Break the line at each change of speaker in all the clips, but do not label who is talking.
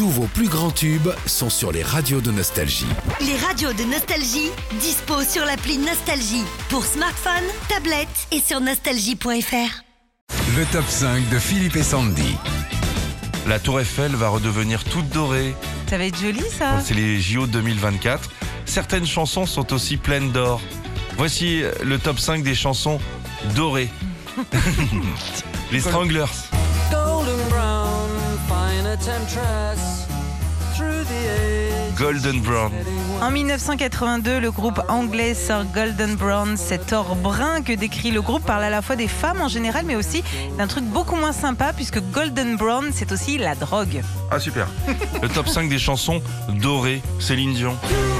Tous vos plus grands tubes sont sur les radios de Nostalgie.
Les radios de Nostalgie, dispo sur l'appli Nostalgie pour smartphone, tablette et sur nostalgie.fr.
Le top 5 de Philippe et Sandy.
La tour Eiffel va redevenir toute dorée.
Ça va être joli, ça.
C'est les JO 2024. Certaines chansons sont aussi pleines d'or. Voici le top 5 des chansons dorées. Les Stranglers. Golden Brown.
En 1982, le groupe anglais sort Golden Brown. Cet or brun que décrit le groupe parle à la fois des femmes en général, mais aussi d'un truc beaucoup moins sympa, puisque Golden Brown, c'est aussi la drogue.
Ah super. Le top 5 des chansons dorées. Céline Dion.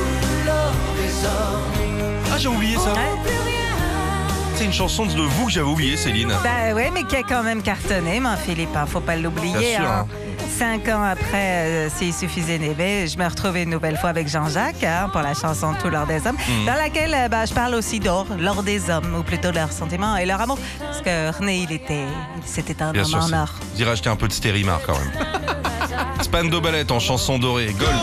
Ah j'ai oublié ça. C'est une chanson de vous que j'avais oublié, Céline.
Bah ouais, mais qui a quand même cartonné, Philippe, faut pas l'oublier.
Bien sûr, hein.
5 ans après, s'il suffisait d'aimer, je me retrouvais une nouvelle fois avec Jean-Jacques pour la chanson Tout l'or des hommes, dans laquelle je parle aussi d'or, l'or des hommes, ou plutôt de leurs sentiments et leur amour. Parce que René, c'était un
Bien
homme
sûr,
en or.
J'irai acheter un peu de Stérimar quand même. Spandau Ballet en chanson dorée, Gold.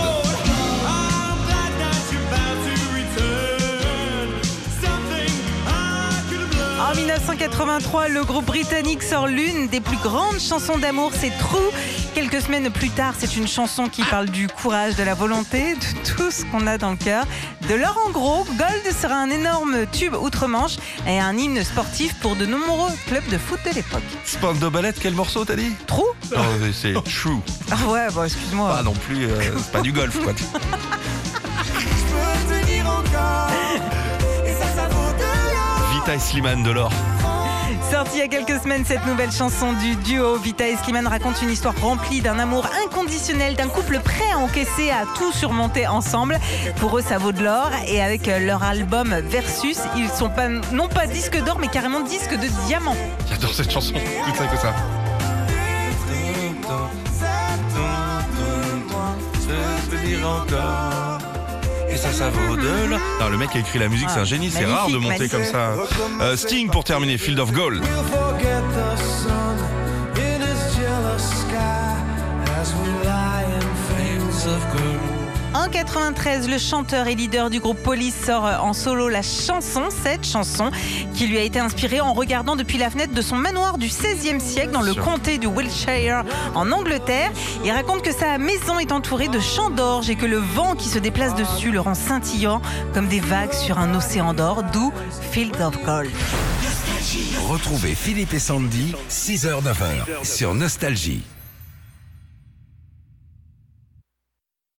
En 1983, le groupe britannique sort l'une des plus grandes chansons d'amour, c'est True. Quelques semaines plus tard, c'est une chanson qui parle du courage, de la volonté, de tout ce qu'on a dans le cœur. De l'or en gros, Gold sera un énorme tube outre-Manche et un hymne sportif pour de nombreux clubs de foot de l'époque.
Spandau Ballet, quel morceau t'as dit?
True?
Non, c'est True.
Ah ouais, bon, excuse-moi.
Pas non plus, c'est pas du golf quoi. Vita et Slimane de l'or.
Sortie il y a quelques semaines, cette nouvelle chanson du duo Vita et Slimane raconte une histoire remplie d'un amour inconditionnel, d'un couple prêt à encaisser, à tout surmonter ensemble. Pour eux, ça vaut de l'or. Et avec leur album Versus, ils sont non pas disques d'or, mais carrément disques de diamant.
J'adore cette chanson, plus ça que ça. Et ça vaut de l'or. Non, le mec qui a écrit la musique, c'est un génie, c'est rare de monter comme ça. Sting pour terminer, Field of Gold.
En 93, le chanteur et leader du groupe Police sort en solo cette chanson qui lui a été inspirée en regardant depuis la fenêtre de son manoir du XVIe siècle dans le comté du Wiltshire en Angleterre. Il raconte que sa maison est entourée de champs d'orge et que le vent qui se déplace dessus le rend scintillant comme des vagues sur un océan d'or, d'où Field of Gold.
Retrouvez Philippe et Sandy, 6h-9h, sur Nostalgie.